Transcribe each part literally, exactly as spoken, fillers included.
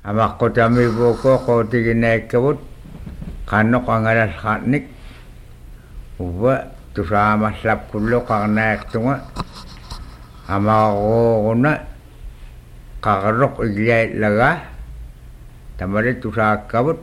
Amakotami boko kotiginekabut kanok angalas khatnik uba tusama slap kullo karnek tunga amakona kakarok iglay laga tamari tusakabut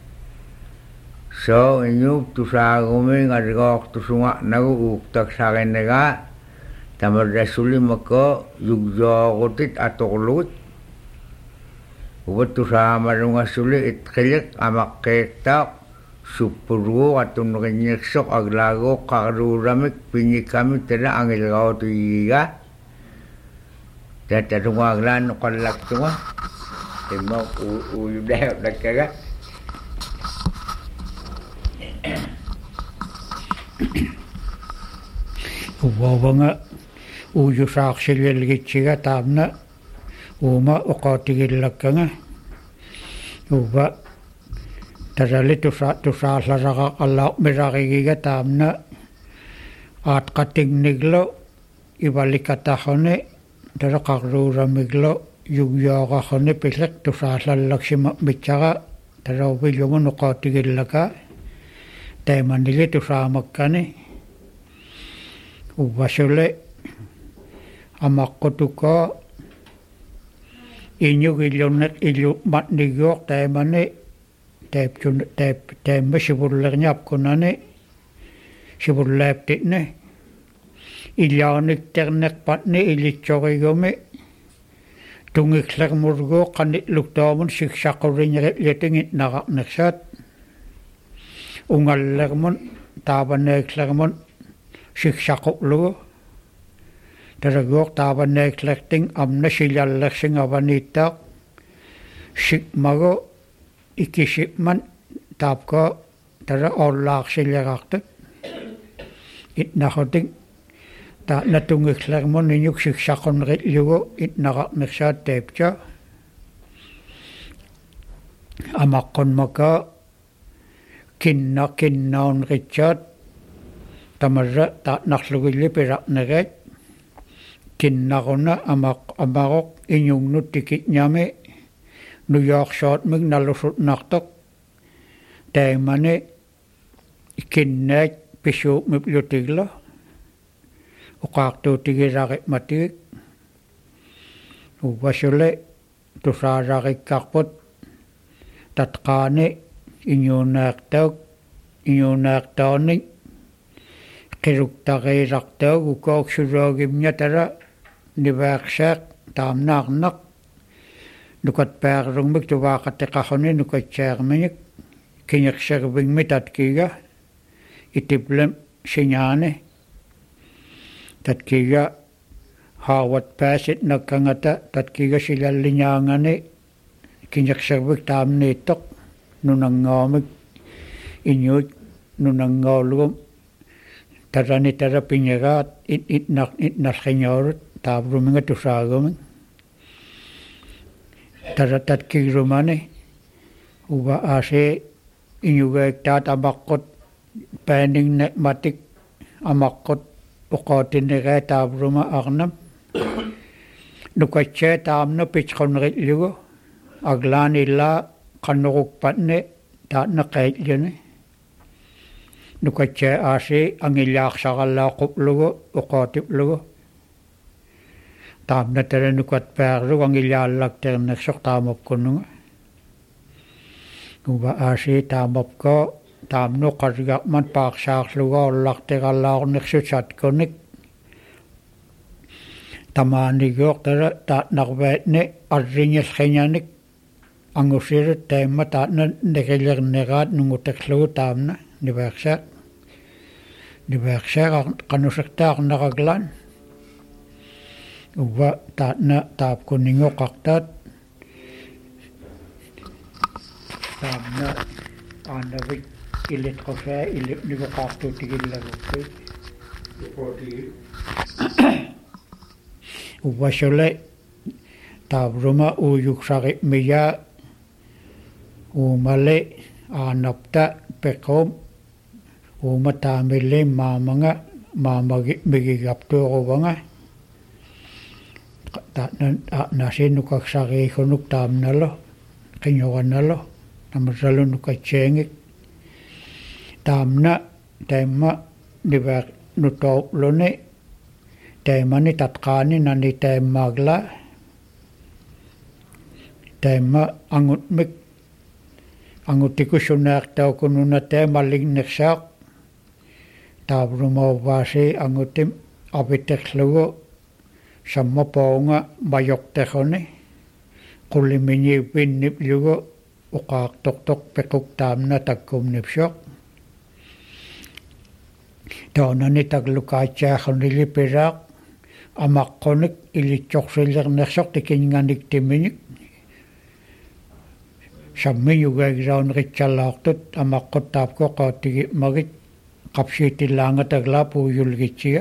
so inyo tusagumi ngarigok tusunga nagu uktak sakinega tamari suli mako yugjogutit atoklut uba tusama runga suli itkilik amakkektak supurgo atun nyeksok aglago karuramik pinyikami tada angilgao tuiga tata runga aglan nukalak tunga timok uyudah dakaga ubawanga uyu saaksilvelgitsiga taamna uma uqatigillakanga uba tarali tusa tusaalaraga alla miragigiga taamna aatqatingniglo ivalikatahone taraqarruuramiglo yugyooqahone pilek tusaallallaksima mitsaga tarauvillumu nuqaatigillaka taimanili tusaamakkani uvasule amaqqotuka inyugillunnet illu matnigyoq taimani taipchun taip taimma sivullerniapkunani sivullaaptitne illaanikterneqpatni ilitsorigumi tungiklermurgoo qanitluktuamun siksaquriñerillitingit naraqnersaat ungallermun taavaneeklermun siksaquplugu taraguoq taavaneeklerting amna silallersingavaniittaaq sikmagu ikisipman taapko tara ollaaqsilerartut itnahuting ta natungiklermun inyuk siksaqunrillugu itnaraqnersaat taipcha amaqqunmaka kinna kinnaunritsaat tamarra taatnarlugilli piraqnereet kinnaruna amaq amaroq inyungnut tikitñami nuyaqsaatmik nalusutnartoq taimani kinnaat pisuupmiplutigla uqaartuutigirariqmatigik uvasule tusaarariqqarput tatqaani iñuunaaqtauk iñuunaaqtaonik qiruktariirartaug ukooksuloogimñatara nivaaqsaaq taamnaarnaq nukatpaarlugmik tuvaaqatiqarruni nukatsaarminik kiñerservingmi tatkiga itiplem siñaani tatkiga haawat paasit nakkangata tatkiga silalliñaangani kiñerservik taamniittoq nunangaamik iñuut nunangaulugum tarani tara piñegaat it itnaq itnarriñaurut taavruminga tusaagumik tara tatkigrumani uva aase iñugaiktaat amaqqut paaningna matik amaqqut uqaatinnigaa taavruma arnam nukatsaa taamna pitqunrillugu aglaan illaa qannuruqpatne taatna qaitlluni nukatsaa aase angillaaqsaqallaaquplugu uqaatiplugu taamna tara nukatpaarlugu angillaallakternersoq taamapkununga uva aase taamapka taamnu qarigaqman paaqsaarluga ollarterallaaornersut satkunik tamaanigooq tara taatnarvaatne arriñallriñanik angusirut taimma taatna nerilerneraat nunguterlugu taamna nivaaqsaaq nivaaqsaaq qanusertaarneraglaan uva taatna taapkuningoqartaat taamna aanavik ilitqosaa ilipnigoqaartuutigillagukki uvasule taavruma uuyuksariqmiyaa uumale aanapta pequm uuma taamilli maamanga maamagi migigaptuuruvanga taatna nasinnukaksariikunuk taamnalo qingoranalo namasalunukatseengik taamna taimma nivaaq nutoopluni taimani tatqaani nani taimmaagla taimma angutmik angutikussunaaqtaukununa taimallignersaaq taavrumaavaasi angutim apiterlugu sammapoonga majorteruni qulliminiippinniplugu uqaartortoq pequk taamna takkumnipsuaq taunani taklukaatsiaarrunili piraaq amaqqonik ilitsorsillernersoq tikinganik timinik sammiugaagirauneritsialaartut amaqqut taapko qaattigimagit qapsiitillaangatagla puuyulgitsiga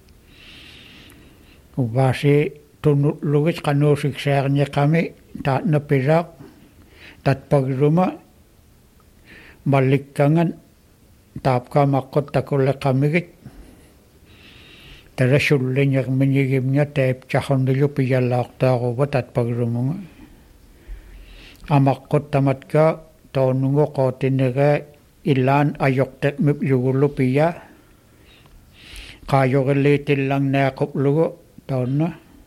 uvaasi tunutlugit qanuusiksiarniqami taatna piraaq tatpagiruma mallikkangan taapka maqqut takulleqamigit tarasulliñermiñigimña taiptsarrunilu piyalaartaaruva tatpagirumunga amaqqut tamatka toonungu qootinnegaa ilaan ajorteqmip yugullu piya qaajoriliitillarniaquplugu taunna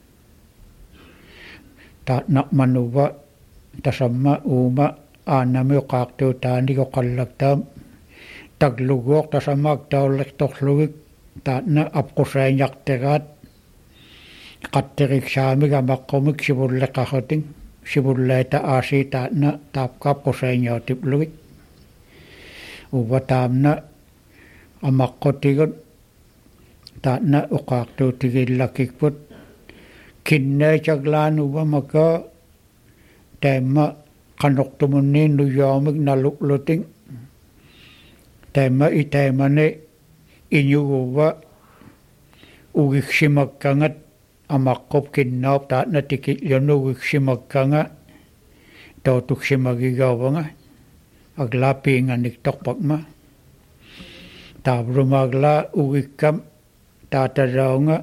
taatnaqmanuva tasamma uuma aanami uqaartuutaanigo qallaktaam tagluguoq tasammaak taullertorlugik taatna apqusaanjarteraat qatteriksaamik amaqqumik sivulleqarrutin sivullaita aasii taatna taapka apqusaanjautiplugik uva taamna amaqqutigut taatna uqaartuutigillakikput kinnaitaglaan uva maka taimma qanortumunniin nuyaamik naluklutin taimma itaimani iñuguva ugiksimakkangat amaqqop kinnaap taatna tikillanu ugiksimakkanga tautuksimagigaavanga aglaapiinganiktorpakma taavrumaagla ugikkam taataraunga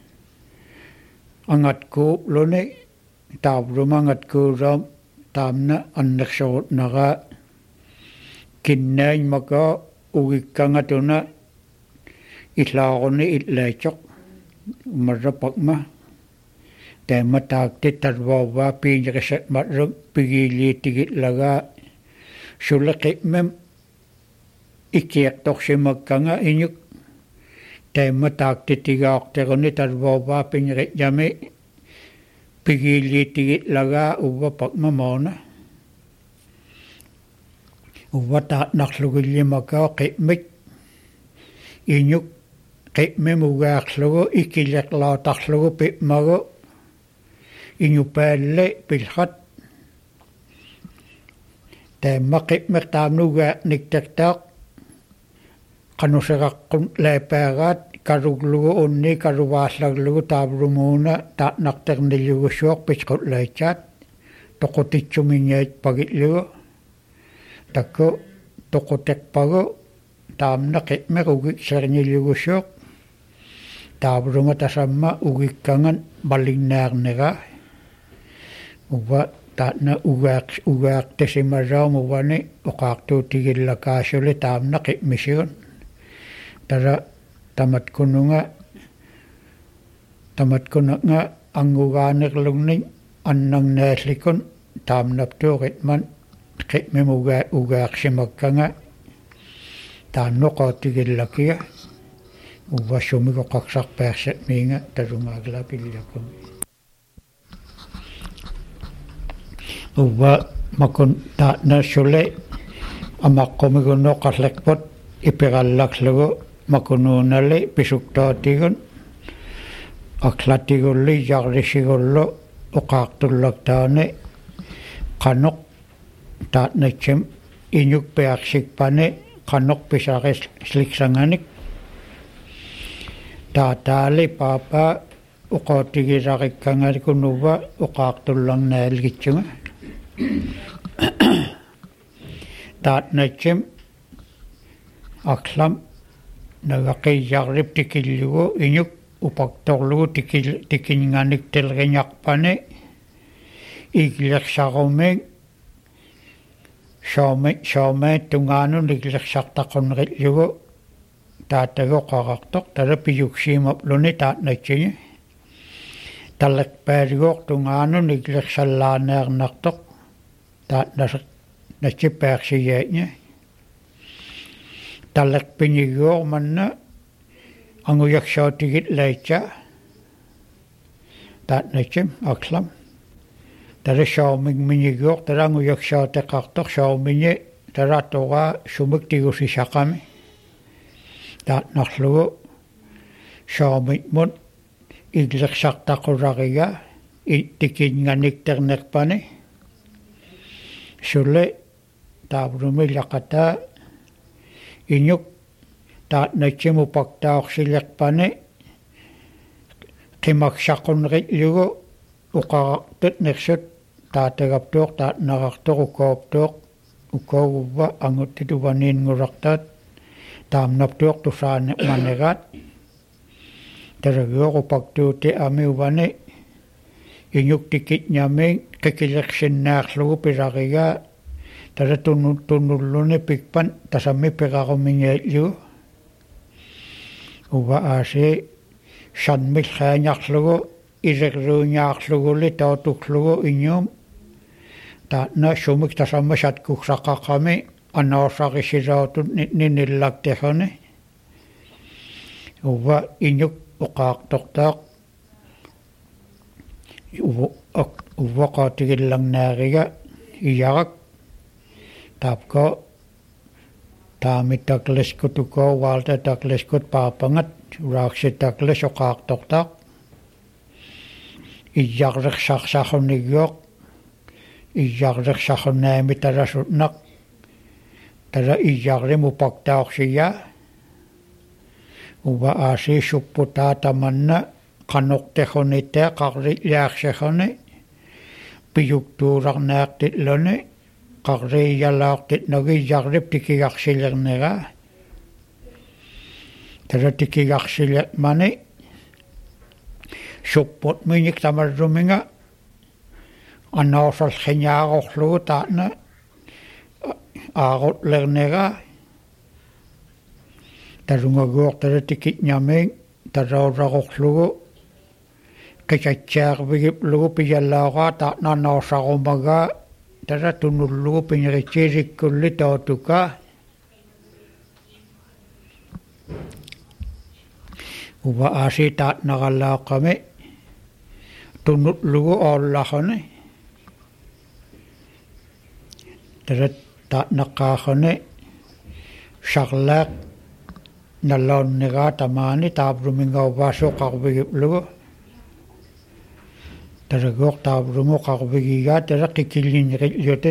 angatkuupluni taavruma angatkuuraam taamna annersorutnaraa kinnainmaka ugikkangatuna illaaruni illaatsoq umarrapakma taimma taakti tarvaavaa piinyerisatmarruk pigiiliitigillagaa suleqimem ikkiaqtorsimakkanga iñuk taimma taaktitigaarteruni tarvaavaa pinyerijami pigiiliitigillagaa uvvapakma moona uvva taatnarlugillimakaa qimik iñuk qimem ugaarlugu ikkileqlaatarlugu pipmagu iñupaalle pilhat taimma qimmek taamnugaa niktertaaq qanuseqaqqun laapaagaat karuglugu unni karuvaallarlugu taavrumuuna taatnarternillugusuoq pisqullaitsaat toqutitsumiñaat pagillugu takku toquteqpagu taamna qimmek ugikserñillugusuoq taavruma tasamma ugikkangan malignaarneraa uva taatna ugaaq ugaaqtisimarraum uvani uqaartuutigillakaasuli taamna qimisigun tara tamatkununga tamatkunanga angugaanerlugnin annangnaallikun taamnaptuuqitman qimim ugaa ugaaqsimakkanga taannoqaatigillakiga uvassumigo qaqsarpaarsaamiinga talungaagla pillakumi uva makun taatna sule amaqqumiguno qalleqput ipirallaklugu makunuunali pisuktaatigun aqlatigulli yarrisigullu uqaartullaktaani qanoq taatnatsim iñuk piaqsikpani qanoq pisarisliksanganik taataali paapa uqaatigisarikkangalikunnuva uqaartullarnaalgitsunga taatnatsim aqlam nagaqiyarrip tikillugu iñuk upaktorlugu tikil tikinganik telriñarpani iglersarumik шоме шоме тунгану никлерсартақуннериллугу таатагоқарартоқ тала пиюксиимап луни таатнатсини таллакпаалигоқ тунгану никлерсаллаанеернартоқ таатнасеқ натсиппаерсигаатни таллакпинигуор манна ангуяксаутигит лаитса таатнатсим аклам тара шаумиг минигуор тара ангуяксаутеқартоқ шаумини таратора сумик тигусисақами таатнарлугу шаумитмут иглерсартақуларига иттикинганиктернерпани суле таавруми лақата инюк таатнатсиму пактаорсилерпани қимаксақуннериллугу уқарартут нерсут таатагаптуор таатнарартор укооптуоқ укоогувва ангуттитуваниингулартаат таамнаптуор тусаане манераат тарагуору пактуути амиувани инюктикитнями қикилерсиннаарлугу пиларига тара тунну туннуллуни пикпан тасамми пеқаруминиаллугу ува ааси шанмил хааняарлугу илеррууньаарлугули таутуклугу иньюм таатна сумик тасамма саткуксақақами анаорсарисилаутут ниниллактехони ува иньюк уқаартортаақ уввақаатигилларнаарига иярак таапко таамиттаклескутукоо ваалта таклескут паапангат раакситтаклес оқаартортаақ ияррерсарсахунигуоқ ияррерсахунаами таласутнақ тала иярриму пактаорсия ува аасииссуппутаа таманна канортехунитаа қарлиаарсахуни пиюктууларнаартиллуни қаррииялаартит ногияррип тикигарсилернера тала тикигарсилермани суппут миник тамарруминга анаорсалхиняарорлугу таана аарутлернера талунгагуор тала тикитнями талауларорлугу кичатсаарвигиплугу пияллаораа таанаанаорсарумага тала тунуллугу пинеритсииликкулли таутука ува ааси таатнаралааққами тунуллугу ооллахони тала таатнаққаахони шарлаақ наллауннегаа тамаани тааврумингауваасоқарвигиплугу тарагуор тааврумоқарвигигаа тала қикиллинериллутин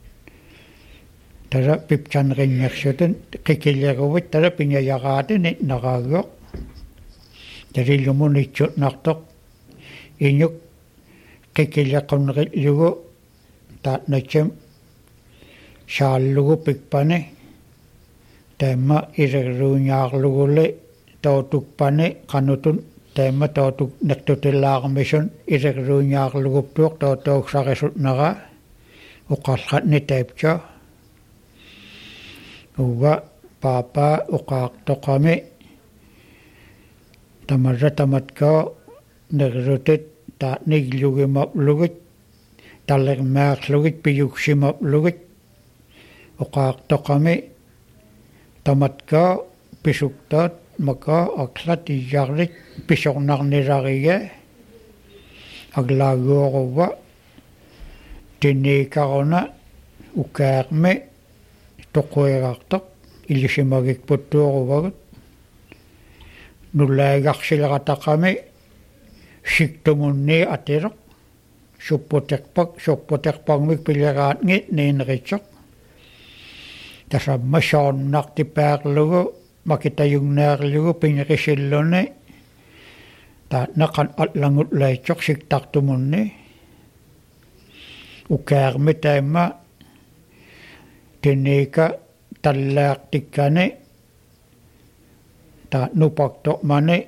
тала пипчанерингерсутин қикиллерувит тала пингаяраатини нараагуоқ талиллумунитсутнартоқ инюк қикиллеқуннериллугу таатнатсим шааллугу пикпани таама илеррууньаарлугули таутукпани қанутун таама таутук нертутиллаармисун илеррууньаарлугуптуоқ таутауксарисутнера уқарлатни таипча уга папа уқаартоқами тамарра таматка неррутит таатниглугимаплугит таллермаарлугит пиюксимаплугит уқаартоқами таматка писуктаат мака аклат ияррит писорнарниларига аглагуорува тинникаруна укаарми тоқуигаартоқ илисимагикпуттуорувагут нуллаагарсилератақами сиктумунни атилоқ суппутерпак суппутерпагмик пилераатнги нинеритсоқ тасамма шаоннартипаарлугу макитаюгнаарлугу пингерисиллуни таатнеқан атлангут лаитсоқ сиктартумунни укаарми таама тинника таллаартиккани таатнупакто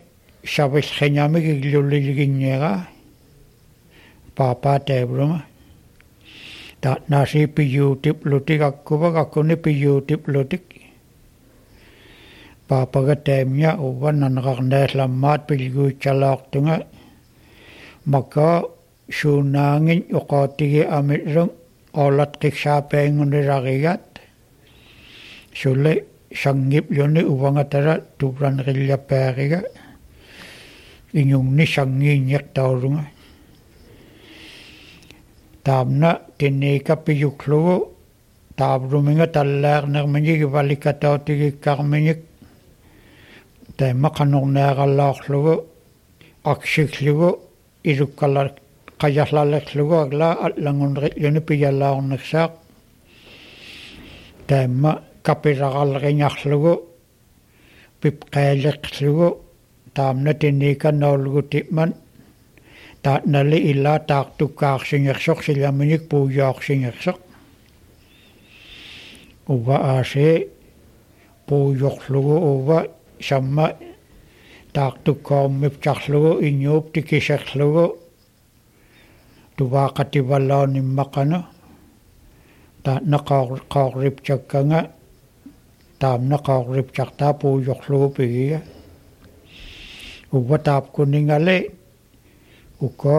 шавилхинями гиллуллилигинниера папа таблума ta nasi piyutip lutik akkuva kakkuni piyutip lutik papaga taimnya uva nanaqarnaaslammaat pilguitsalaartunga maka suunaangin uqaatigi amirrung olatqiksaapaingunilarigat sulle sangip yoni uvangatara tuplanqillappaariga inyungni sangiinniqtaulunga taamna tinniika piyuklugu taavruminga tallaarnermiñigi valikatautigikkarmiñik taimma qanornaaqallaarlugu aksiklugu ilukkala qajallallerlugu agla allangunri'luni piyalaarnersaaq taimma kapiraqalringarlugu pipqaaleqlugu taamna tinniika nauluguti'man taatnali illa taartukkaarsingersoq silaminik puujaarsingersoq uva aase puujorlugu uva samma taartukkaormiptarlugu inñuup tikiserlugu tuvaaqativallaanimmaqanu taatna qaorripcakkanga taamna qaorripcartaa puujorlugu pigiga uva taapkuningale uko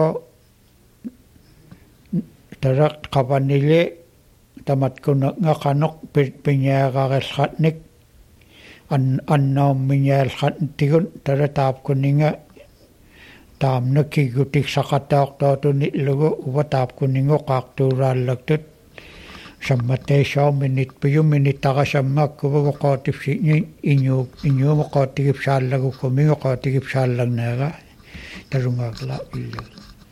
tara qavanile tamatkunanga qanoq piñaaqarelqatnik an annaummiñaalqattigun tara taapkuninga taamna kigutiksaqqataortootuni'lugu uva taapkuningu qaartuuraallaktut sammateisao minit piyu minitaqasammaakkuvugu qootifsiñi iñuu iñuumu qootigipsaallagukumigu qootigipsaallagnaaga tarungaaqla illa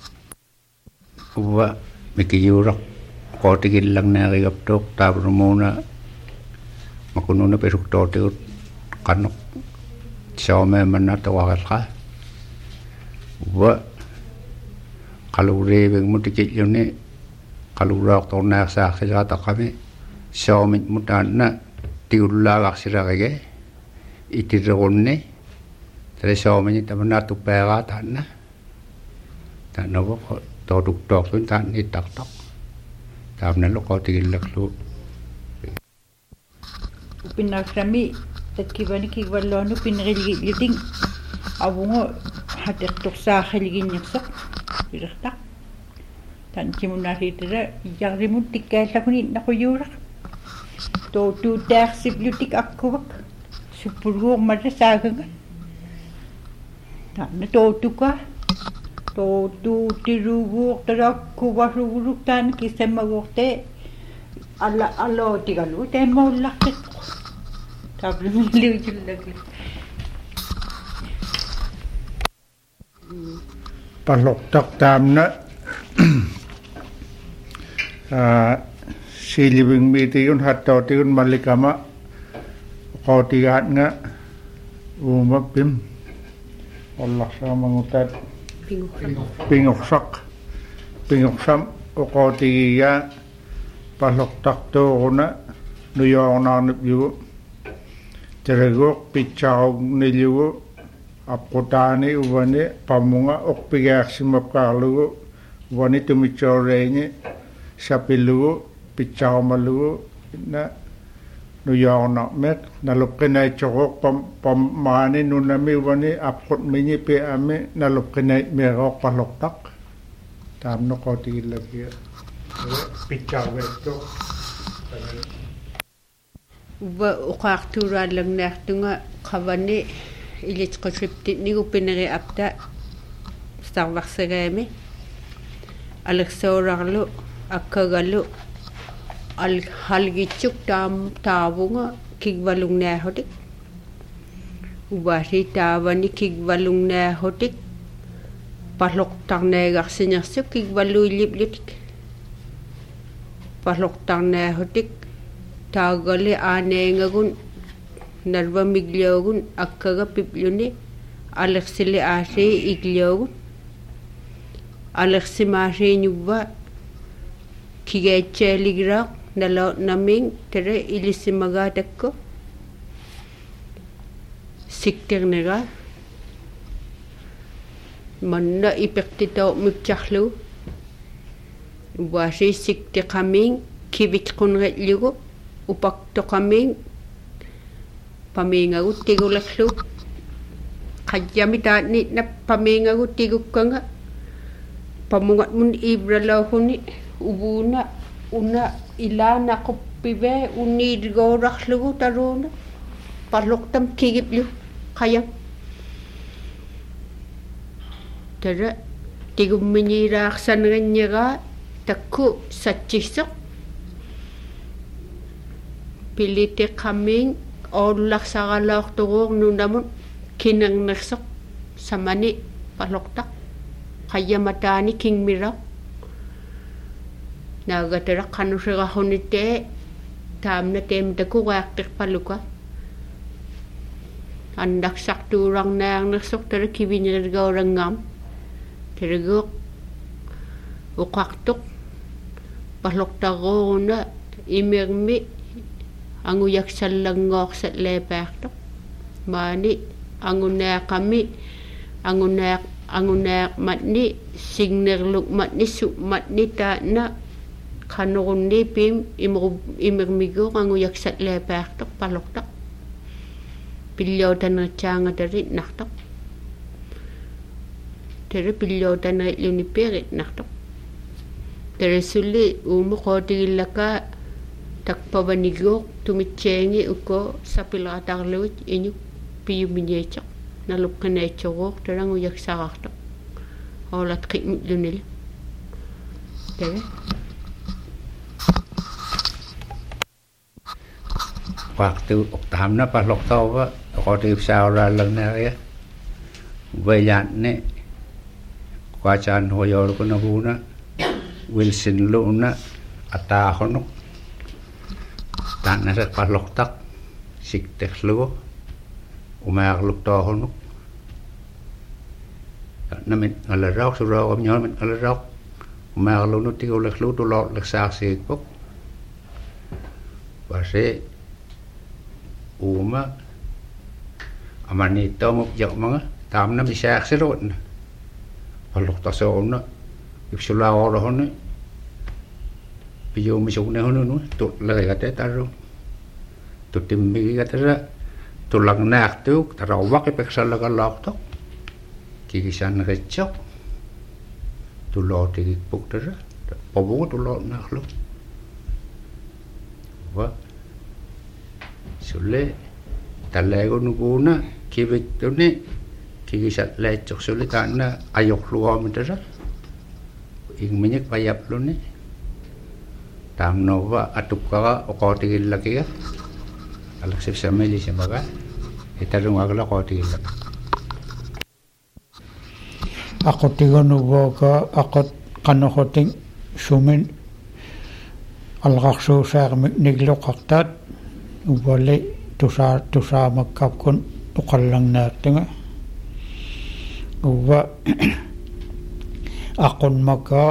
uva mikiyuraq qootigillagnaarigaptuuq taavrumuuna makununa peruktoortigut qannoq saomeemanna tawaqalqa uva qaluuriivigmu tikilluni qaluuraaqtornaarsaarsilaataqami saomit mutaanna tigullaaqarsilarige itirerunni tale saomini tamannaatuppeeraa taanna taannavu tooduktoorlun taanni tartoq taamnalu qootigillaklu pinnaksami tatkivani kigvalluanu pinnerilgiting avungo hatertorsaarrilginnersaq ilertaq tanchimunnaariitera ijarrimut tikkaallakuni naquyuuraq tootuutaarsipliutik akkuvak suppulguurmalla saaganga taanna tootuka tootuutiruguurtalakkuvarluguluk taanna kissammaguurte alla allootigalu teemmaullaqtit taaplimilliujullaki palloqtaq taamna silivingmiitigun hattootigun mallikama qootigaatnga uumappim ollarsaamagutat pingoqsaq pingoqsam uqootigiga palloqtartuuruna nuyoornaarnipjugu teriguuq pitsarugnillugu apputaani uvani pammunga uqpigaarsimapkaarlugu uvani tumitsoorreeñi sapillugu pitsarumallugu na nuyoornarmek nalupqinaitsoruuq pam pammaani nunami uvani appqutmiñi pi'ami nalupqinaitmiaruuq palloqtaq taamnu qootigillakia pitsaruvetto uva uqaartuuraalлагнаартунга qavani ilitqusriptitnigu pineri apta starvarsagaami alersoorarlu akkagalu al halgitsuk taam taavunga kigvalungnaahutik uvaasi taavani kigvalungnaahutik palloqtarneegarsinersuk kigvalluillipliutik palloqtarnaahutik taagali aaneengagun narvamigliogun akkaga pipluni alersili aasii igliogun alersimaasiiñuvva kigeetseeligraaq nalo naming tere ilissimagaatakko siktirnera manna ipertitao mipcharlu uasi siktiqamiin kivitqunrillugu upaqtoqamiin pamiingagut tigulallu qajjami taanni nappamiingagut tigukkanga pamungatmun ibralahuni ubuuna una ilana quppive uniirgoorarlugu taruuna parluqtam kigiplu qayam tara tigumminiiraarsanerinniraa takku sattisseq piliteqamiin oolularsaralaorturuurnunamun kinernerseq samani parluqtaq qayyamataani kingmira naagatara qanusirarunittee taamna teemtakureartirpaluka annaqsartuurarnaarnersoq tara kivinirgaurangaam terguq uqartuq parluqtarruuna imirmi angujaksallangoorsa leepaartoq maani angunaaqami angunaaq angunaaq matni signerluk matni su matni taana qanurunni pim imru imirmiguq angujaksat leepaartoq parluqtaq pillootanerchaangatari nartoq tere pillootanerilunippirit nartoq tere sulli uumu qootigillaka takpavaniguq tumitseengi uko sapilaqatarluit iñuk piyumiñeecheq naluqqinaitsuruuq tarangujaksarartoq oolat qimmitlunil tere waktu oktamna parluqtauva qotiipsauraallerneria uvayaanne quacaan hoyoorkunaguna Wilson luuna ataaqonuq taannasat parluqtaq sikterlugu umaaqluqtoorunuq namin alarauq surauqam ñoormin alarauq umaaqlunu tigulerlu tuloorlersaarsiikpuk wase uuma amaniittoomup yaqmanga taamna misaaksiruutna parluqtasooruna ipsulaaqoorahuni piyuumisuqnehununu tutlerigate tarru tutimmigigatera tulangnaartuuk tarawaqipeksallakalloortoq kigisanneritsoq tulootigikpuk tera povugu tuloornaarlu wa sulle talleegunuguuna kivittuni kigisatleitsorsuли taanna ajorluomitera ingmiñik payapluni taamnova atukkara oqootigillakiga alaksipsamilisimaga itarungaagla qootigillak aqutigonuvuoka aqut qanoqoting sumin alqarsuusaarmik nigluqartaat uvali tusaa tusaamakkapkun uqallannaattinga uva aqunmaka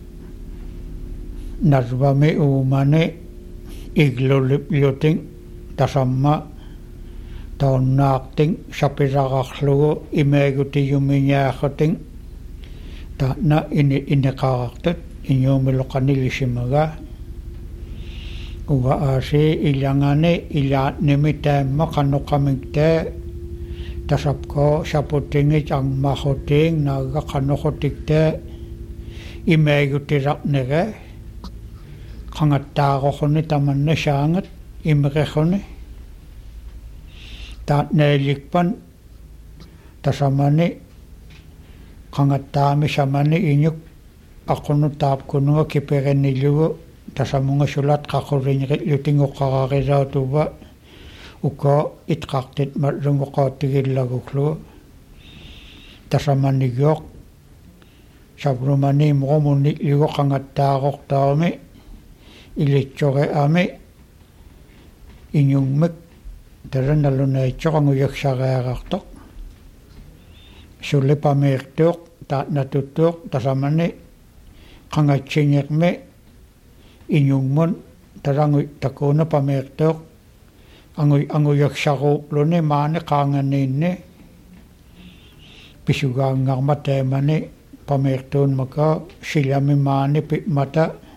narvami uumani iglulipluting tasamma taunnaaqting sapiraqarlugu imeegutiyumiñaaqating taana ini ineqaarartut iñuumiloqanilisimaga uva aasi ilangani ilaatnimi taamma qanoqamiktaa tasapko saputingit angmaquting naaga qanoqotiktaa imeegutiraqnega qangattaaqoquni tamanna saangat imrequni taatnaalikpan tasamani qangattaami samani iñuk aqunu taapkunuga kiperennilugu tasamunga sulat qaquriñiqitlutingoqqararisaatuva uko itqartit marlungoqaatigillaguqlu tasamanigoq sabrumani mromuni ligo qangattaaqortaami ilitsoreami iñungmek taranalunaichoqanguyaksariarartoq sulipameertuoq taatnatuttuoq tasamani qangatsingiqmi iñungmun tarangu takuuna pameertuoq angu anguyaksaruuqluni maani qaanganiinni pisugaangarma taamani pameertuunmaka silami maani pimata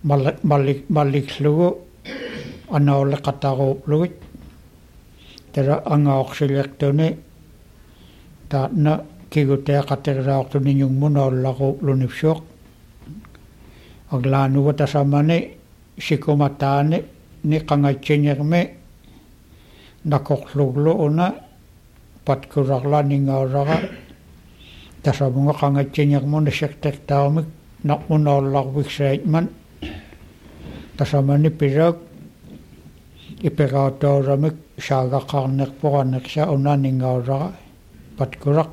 malik maliklugu anaole qataruuplugut tara angaorsilertuni taatna kiguteaqaterilaortuni nyungmun ollaruuplunipsuoq aglaanuwa tasamani sikumataani ni qangatsingermi nakorluglu una patkurarla ningauraqa tasamunga qangatsingermun sektertaumik naqmun ollarviksaitman tasamani pirak iperatoramik saagaqarnerporanersa una ningauraqa patkurak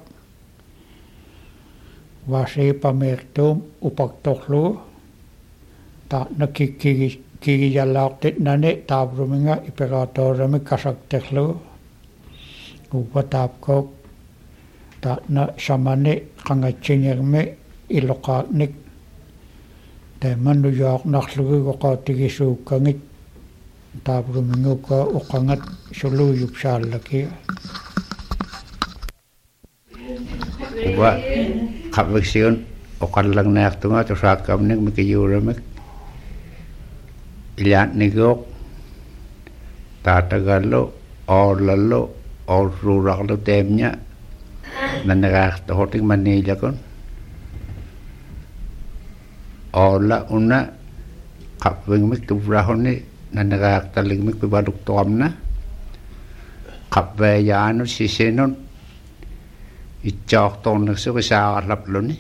wasi pamertum upaktorlugu taatna kikkigi kigiyalaartitnani taapruminga iperatoramik kasakterlugu upa taapkook taatna samani qangatsingermi iloqaaqnik taimanu yuaqnarlugu qoqatigisuukkangit taapruminguka uqangat suluuyupsaallaki upa qaviksiun oqallagnaartunga tusaakkamnik mikiyuuramik ilaatniguuq taatagallu oorlallu oorruuraqlu taimña nanagaartohotik maniilakun oolla una qappingmik tuvrahuni nanagaartaligmik pivaluktoqamna qappaayaanu sisinun itsaortornersuq isaaqarlapluni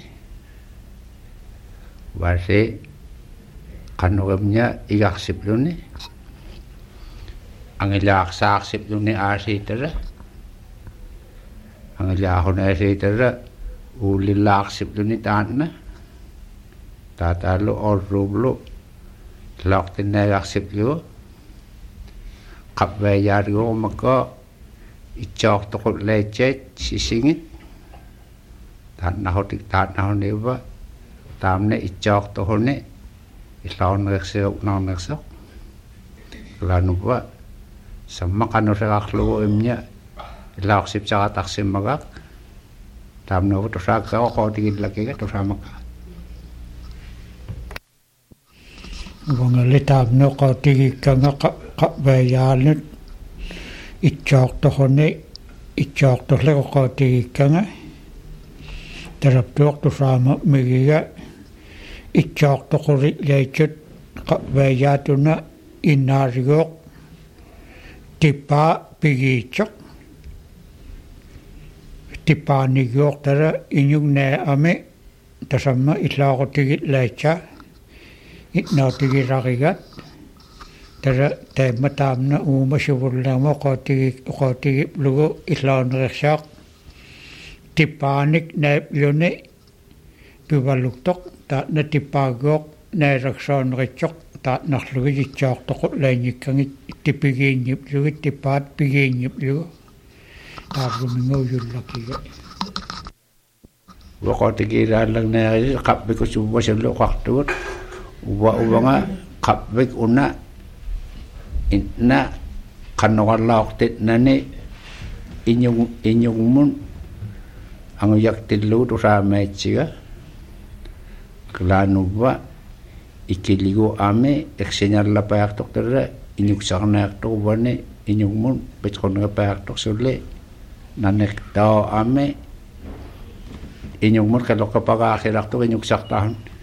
wasi qanurimña igarsipluni angilaaqsaarsipluni aasiitara angilaaquna aasiitara uulillaarsipluni taanna taataallu orruublu laaqtinnaagaarsipligu qappaayaariguurumakka itsaortoqulleitsaat sisingit taannahutik taannahuniuva taamne itsaortohuni illaornersiuqnaarnersoq laanupa sammaqanuseqarlugu imña illaorsipsaqatarsimmagaaq taamnuuva tusaakkaqa qootigillakiga tusaamaka wangali taapnu qootigikkanga qappaayaanut itsaortohuni itsaortorlegu qootigikkanga taraptuuq tusaama migiga itsaortoqurillaitsut qappaayaatuna innaariguuq tippaa pigiitsoq tippaaniguuq tara iñugnaami tasamma illaaqutigillaitsa itnaatigirarigat tara taimma taamna uuma sivullerma qootigi qootigiplugu illaanerersaaq tippaanik naapluni pivaluktoq taatna tippaaguuq nairaksaaneritsoq taatnarlugi itsaortoqullaanyikkangit tipigiinniplugit tippaat pigiinniplugу taarruminguujullakiga waqootigiilaallarnaari qappik usuvvasallu qartugut uva uvanga qappik una inna qannoqallaortitnani iñung iñungmun anguyaktillugu tusaamaitsiga klaanuva ikiligu ame ekseñallapaartortara iñuksarnaartoruvani iñungmun petqonerpaartorsulle nanertao ame iñungmun qaloqqapagaarsilartor iñuksartaarun